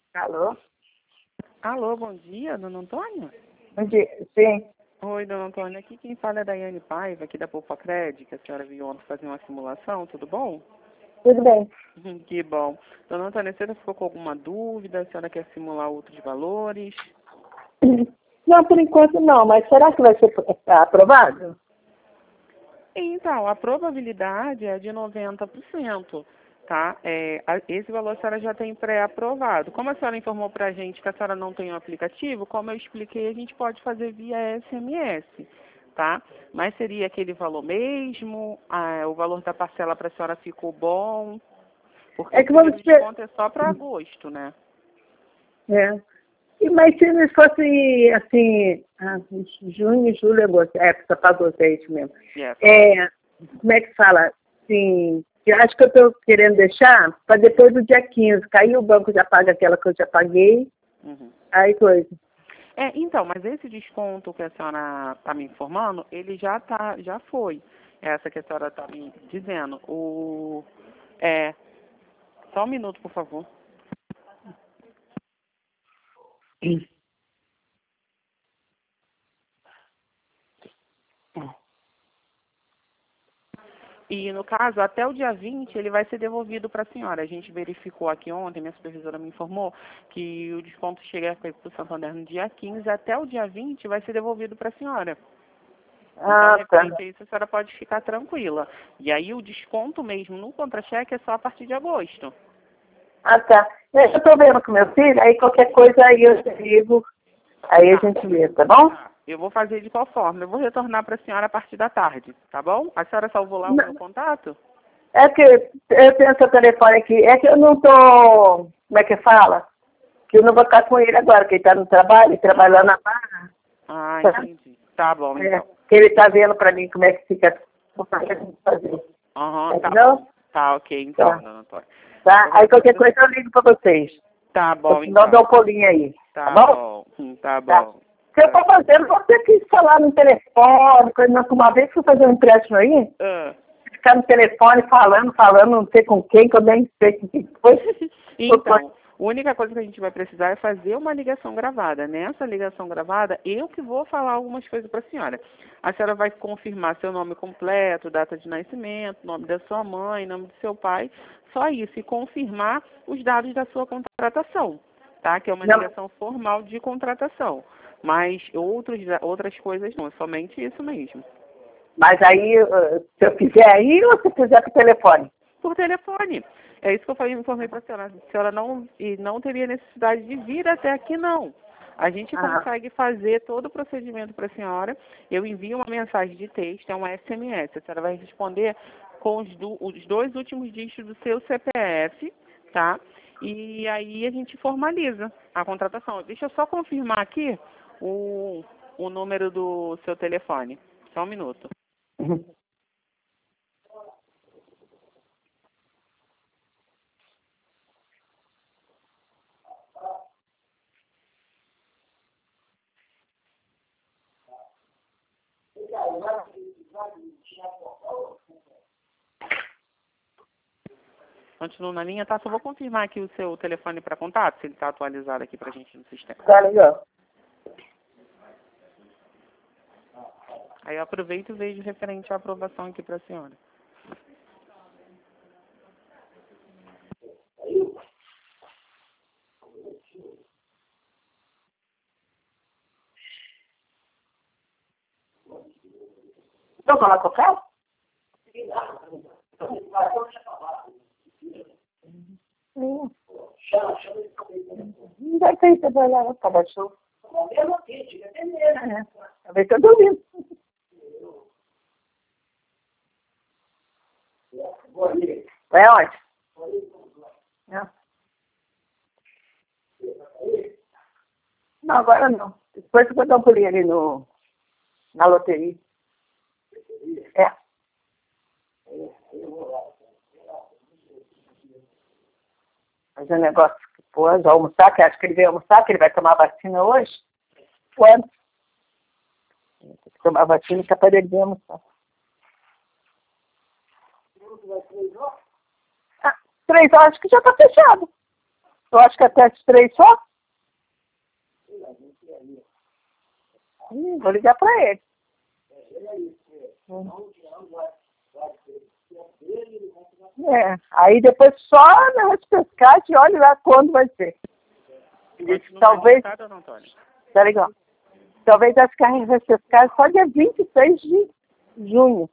Alô? Alô, bom dia, dona Antônia? Bom dia. Sim. Oi, dona Antônia, aqui quem fala é a Daiane Paiva, aqui da Poupacred, que a senhora viu ontem fazer uma simulação, tudo bom? Tudo bem. Que bom. Dona Antônia, a senhora ficou com alguma dúvida? A senhora quer simular outros valores? Não, por enquanto não, mas será que vai ser aprovado? Então, a probabilidade é de 90%, tá? Esse valor a senhora já tem pré-aprovado. Como a senhora informou para a gente que a senhora não tem o aplicativo, como eu expliquei, a gente pode fazer via SMS, tá? Mas seria aquele valor mesmo? O valor da parcela para a senhora ficou bom? Porque É o que vamos primeiro ter. desconto é só para agosto, né? É. Mas se não fosse assim, junho, julho, agosto, só para agosto, é isso mesmo. Yes. Como é que fala? Sim, eu acho que eu estou querendo deixar para depois do dia 15. Aí o banco já paga aquela que eu já paguei, Uhum. aí coisa. Então, mas esse desconto que a senhora está me informando, ele já foi. Essa que a senhora está me dizendo. Só um minuto, por favor. E, no caso, até o dia 20, ele vai ser devolvido para a senhora. A gente verificou aqui ontem, minha supervisora me informou, que o desconto chega para o Santander no dia 15, até o dia 20 vai ser devolvido para a senhora. Então, Tá. referente a isso, a senhora pode ficar tranquila. E aí, o desconto mesmo no contra-cheque é só a partir de agosto. Tá. Eu estou vendo com meu filho, aí qualquer coisa aí eu te ligo, aí a gente vê, tá bom? Eu vou fazer de qual forma? Eu vou retornar para a senhora a partir da tarde, tá bom? A senhora salvou lá o meu contato? É que eu tenho seu telefone aqui, é que eu não tô, como é que fala? Que eu não vou estar com ele agora, que ele está no trabalho, trabalhando na barra. Ah, Tá? entendi. Tá bom, então. Que ele está vendo para mim como é que fica, o que a gente fazer. Aham, tá Entendeu? bom. Tá, ok, então, Tá. dona Antônia. Tá? Aí qualquer coisa eu ligo para vocês. Tá Ou bom, senão eu dou um então. pulinho aí. Tá Tá bom? bom. Tá Tá. bom. Se eu for fazer, vou ter que falar no telefone, coisa, não. Uma vez fui fazer um empréstimo aí, Ah. ficar no telefone falando, não sei com quem, que eu nem sei que foi. Então, a única coisa que a gente vai precisar é fazer uma ligação gravada. Nessa ligação gravada, eu que vou falar algumas coisas para a senhora. A senhora vai confirmar seu nome completo, data de nascimento, nome da sua mãe, nome do seu pai, só isso, e confirmar os dados da sua contratação, tá? Que é uma ligação formal de contratação. Mas outras coisas não, é somente isso mesmo. Mas aí, se eu fizer aí ou se fizer por telefone? Por telefone. É isso que eu informei para a senhora. A senhora não teria necessidade de vir até aqui, não. A gente consegue fazer todo o procedimento para a senhora. Eu envio uma mensagem de texto, é uma SMS. A senhora vai responder com os dois últimos dígitos do seu CPF, tá? E aí a gente formaliza a contratação. Deixa eu só confirmar aqui o número do seu telefone. Só um minuto. Continuo na linha, tá? Só vou confirmar aqui o seu telefone para contato, se ele está atualizado aqui para a gente no sistema. Tá legal. Aí eu aproveito e vejo referente à aprovação aqui para a senhora. Então, falar com o carro? Não deve ter ido trabalhar, não, tá baixo. Talvez eu tô dormindo. Vai onde? Não. Não, agora não. Depois eu vou dar um pulinho ali na loteria. É. Fazer um negócio depois, almoçar, que acho que ele veio almoçar, que ele vai tomar vacina hoje. Quando? Tem que tomar vacina que é para ele vir almoçar. 3 horas, acho que já está fechado. Eu acho que até as 3 só. Vou ligar para ele. Aí depois só na pescar e olha lá quando vai ser. Talvez. Peraí, ó. Talvez as carnes vai pescar só dia 26 de junho.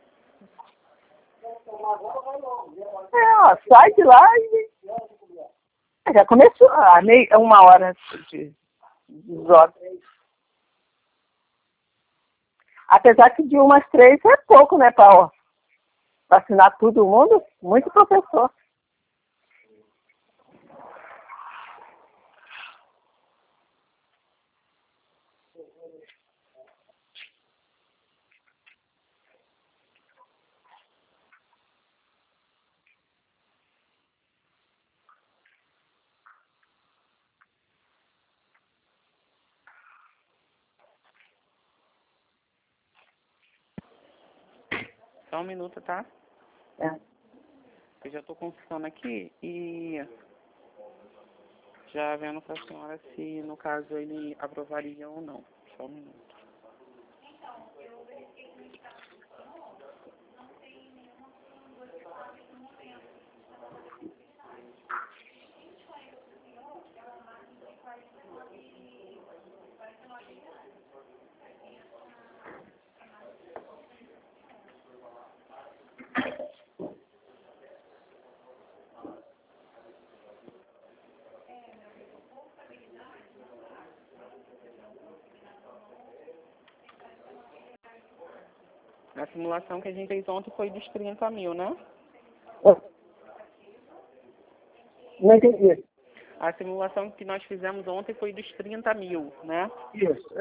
Ó, sai de lá e. Já começou a 1 hora de horas. Apesar que de 1 às 3 é pouco, né, para vacinar todo mundo, muito professor. Só um minuto, tá? Eu já estou consultando aqui e já vendo para a senhora se, no caso, ele aprovaria ou não. Só um minuto. A simulação que a gente fez ontem foi dos 30 mil, né? Não entendi. A simulação que nós fizemos ontem foi dos 30 mil, né? Isso,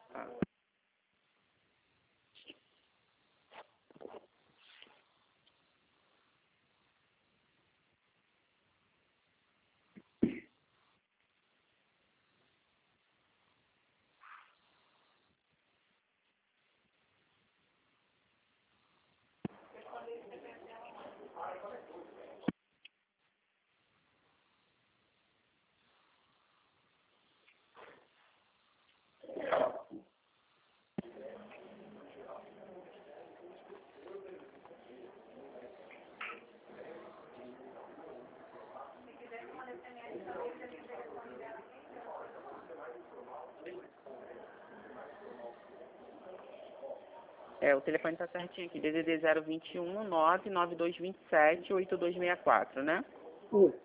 O telefone está certinho aqui, DDD 021 99227 8264, né? Isso.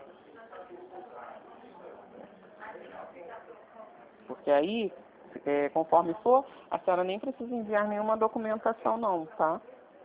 Porque aí, conforme for, a senhora nem precisa enviar nenhuma documentação não, tá?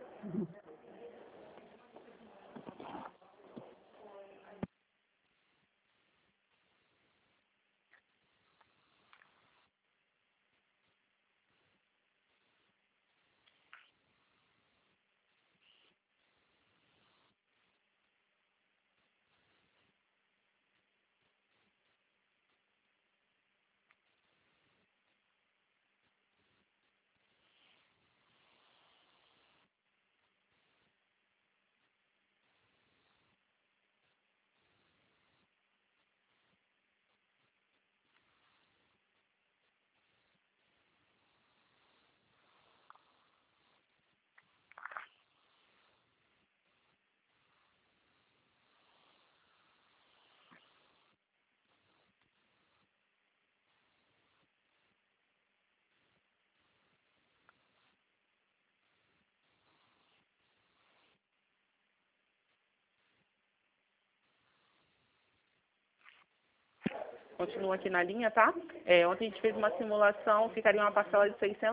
Continua aqui na linha, tá? Ontem a gente fez uma simulação, ficaria uma parcela de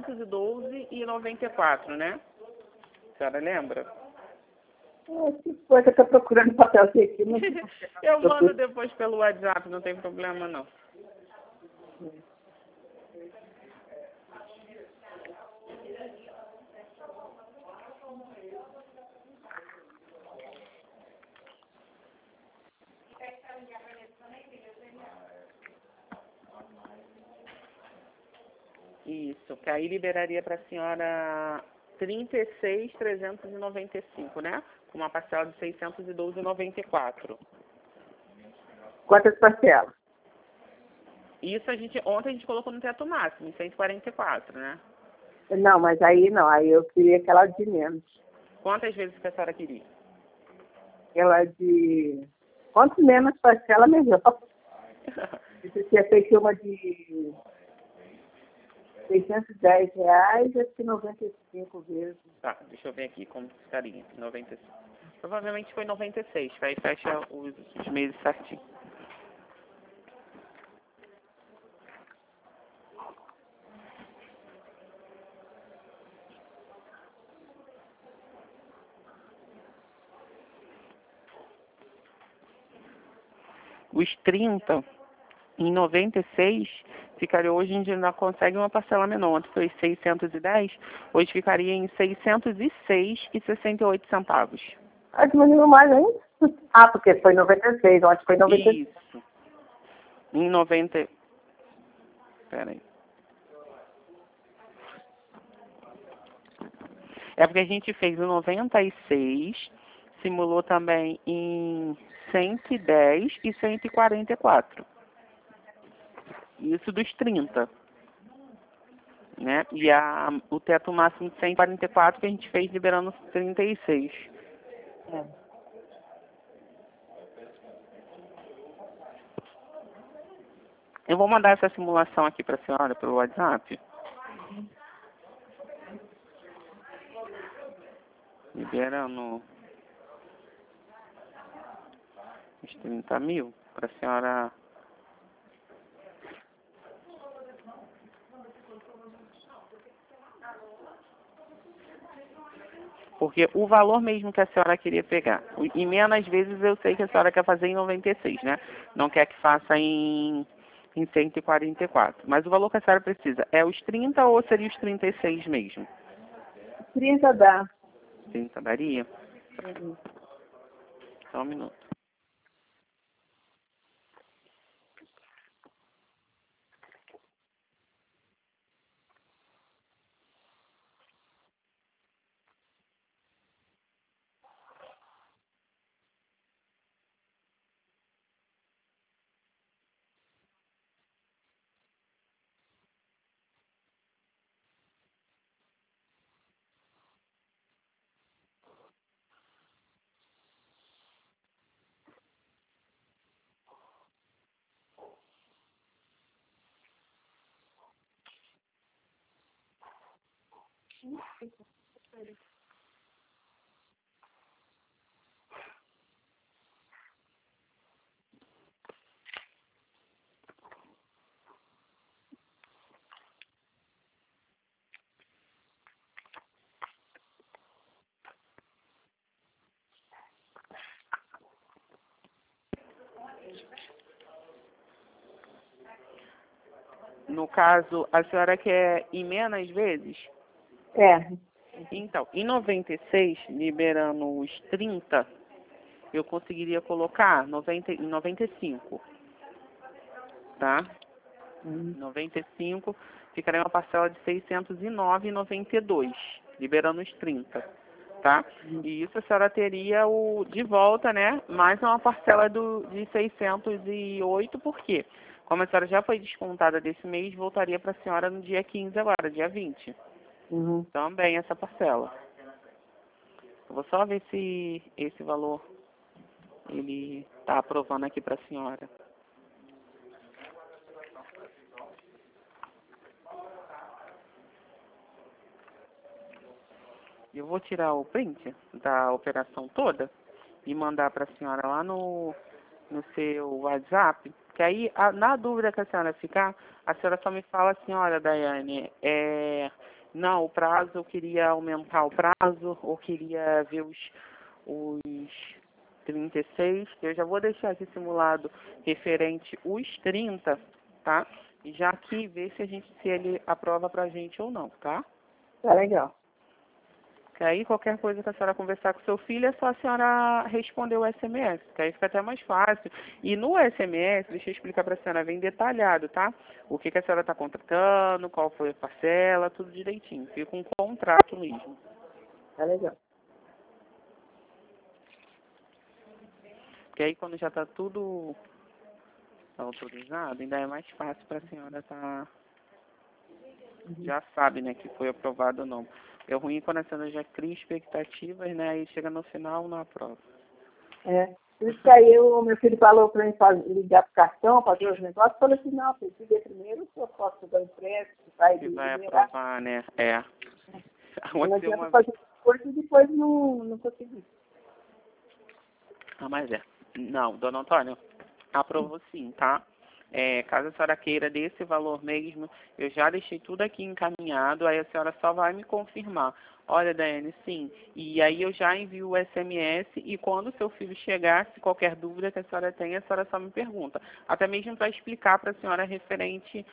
612,94, né? A senhora lembra? Que coisa, eu tô procurando papelzinho aqui. Não... Eu mando depois pelo WhatsApp, não tem problema não. Isso, que aí liberaria para a senhora 36.395, né? Com uma parcela de 612,94. Quantas parcelas? Isso ontem a gente colocou no teto máximo, em 144, né? Não, mas aí não, aí eu queria aquela de menos. Quantas vezes que a senhora queria? Aquela de... Quanto menos parcela, melhor. Você tinha feito uma de R$ 610, acho que 95 vezes. Tá, deixa eu ver aqui como ficaria. 96. Provavelmente foi 96, que aí fecha os meses certinho. Os 30, em 96, ficaria hoje a gente ainda consegue uma parcela menor. Ontem foi 610, hoje ficaria em 606,68 centavos. Ah, diminuiu mais ainda? Ah, porque foi 96, ontem foi 96. Isso. Em 90... Peraí. É porque a gente fez o 96, simulou também em 110 e 144. Isso dos 30. Né? E o teto máximo de 144 que a gente fez liberando 36. É. Eu vou mandar essa simulação aqui para a senhora pelo WhatsApp. Liberando os 30 mil para a senhora. Porque o valor mesmo que a senhora queria pegar, e menos vezes eu sei que a senhora quer fazer em 96, né? Não quer que faça em 144. Mas o valor que a senhora precisa é os 30 ou seria os 36 mesmo? 30 dá. 30 daria? Só um minuto. No caso, a senhora quer ir menos vezes? É. Então, em 96, liberando os 30, eu conseguiria colocar 95, tá? 95, ficaria uma parcela de 609,92, liberando os 30, tá? E isso a senhora teria de volta, né? Mais uma parcela de 608, por quê? Como a senhora já foi descontada desse mês, voltaria para a senhora no dia 15 agora, dia 20. Uhum. Também essa parcela. Eu vou só ver se esse valor ele está aprovando aqui para a senhora. Eu vou tirar o print da operação toda e mandar para a senhora lá no seu WhatsApp, que aí, na dúvida que a senhora ficar, a senhora só me fala assim, olha, Daiane, não, o prazo, eu queria aumentar o prazo, ou queria ver os 36, que eu já vou deixar aqui simulado referente os 30, tá? E já aqui ver se ele aprova pra gente ou não, tá? Tá legal. Que aí qualquer coisa que a senhora conversar com seu filho é só a senhora responder o SMS, que aí fica até mais fácil. E no SMS, deixa eu explicar para a senhora, vem detalhado, tá? O que a senhora está contratando, qual foi a parcela, tudo direitinho. Fica um contrato mesmo. Tá legal. Que aí quando já está tudo autorizado, ainda é mais fácil para a senhora estar... Já sabe, né, que foi aprovado ou não. É ruim quando a senhora já cria expectativas, né, e chega no final não aprova. Por isso que aí o meu filho falou para mim ligar para o cartão, fazer os negócios, eu falei assim, não, filho, liga primeiro, se eu posso dar empréstimo, Que vai aprovar, né, Não adianta fazer coisa e depois não conseguir. mas não, dona Antônia, aprovou sim, tá? Caso a senhora queira desse valor mesmo, eu já deixei tudo aqui encaminhado, aí a senhora só vai me confirmar. Olha, Daiane, sim. E aí eu já envio o SMS e quando o seu filho chegar, se qualquer dúvida que a senhora tenha, a senhora só me pergunta. Até mesmo para explicar para a senhora referente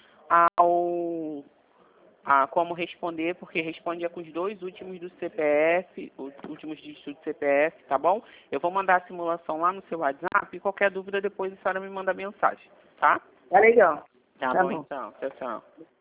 a como responder, porque responde com os 2 últimos do CPF, os últimos dígitos do CPF, tá bom? Eu vou mandar a simulação lá no seu WhatsApp e qualquer dúvida depois a senhora me manda mensagem, tá? Tá legal. Tá bom, então. Tchau, tchau.